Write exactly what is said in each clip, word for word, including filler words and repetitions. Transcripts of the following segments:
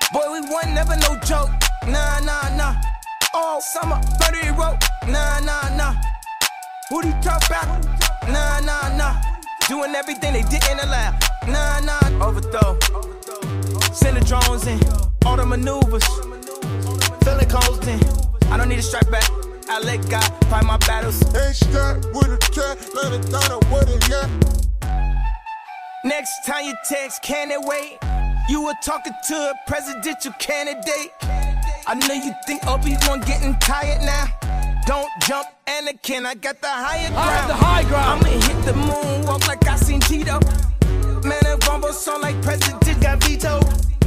Boy, we won, never no joke. Nah, nah, nah. All summer, thirty rope. Nah, nah, nah. Who do you talk about? Nah, nah, nah. Doing everything they did in the lab. Nah, nah. Overthrow. Send the drones in. All the maneuvers. Feeling constant. I don't need a strike back. I let God fight my battles. Ain't stuck with a cat, let it down with it, yeah. Next time you text, can it wait? You were talking to a presidential candidate. I know you think Obi-Wan getting tired now. Don't jump, Anakin, I got the higher ground. I have the high ground. I'ma hit the moon, walk like I seen Tito. Man, a rumble song like president got vetoed.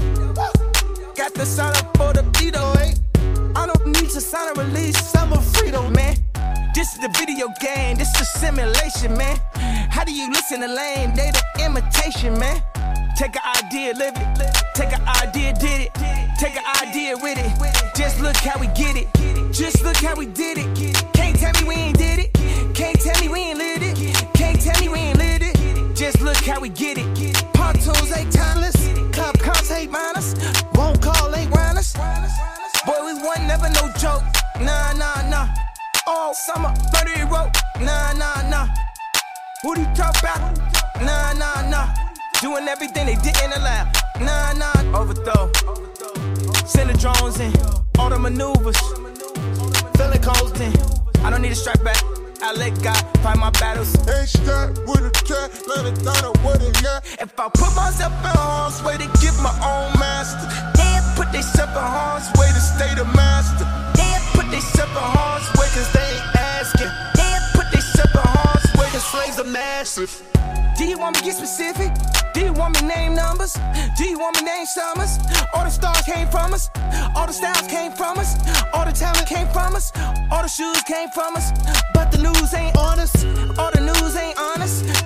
Got the sign up for the veto, eh? I don't need to sign a release, I'm a freedom, man. This is the video game, this is simulation, man. How do you listen to lame? They the imitation, man. Take an idea, live it. Take an idea, did it. Take an idea with it. Just look how we get it. Just look how we did it. Can't tell me we ain't did it. Can't tell me we ain't lit it. Can't tell me we ain't lit it. Just look how we get it. Pontoons ain't timeless. Club cars hate minus. Won't call ain't rhiners. Boy, we won, never no joke. Nah, nah, nah. All summer, thirty rope. Nah, nah, nah. Who do you talk about? Nah, nah, nah. Doing everything they did in the lab. Nah, nah. Overthrow. Send the drones in. All the maneuvers. Feeling constant. I don't need a strike back. I let God fight my battles. Ain't stuck with a cat, let it down with it, yeah. If I put myself in harm's way to get my own master, they put themselves in harm's way to stay the master. They put themselves in harm's way cause they ain't asking. They put themselves in harm's way cause slaves are massive. Do you want me to get specific? Do you want me to name numbers? Do you want me to name summers? All the stars came from us. All the styles came from us. All the talent came from us. All the shoes came from us. But the news ain't on us. All the news ain't honest.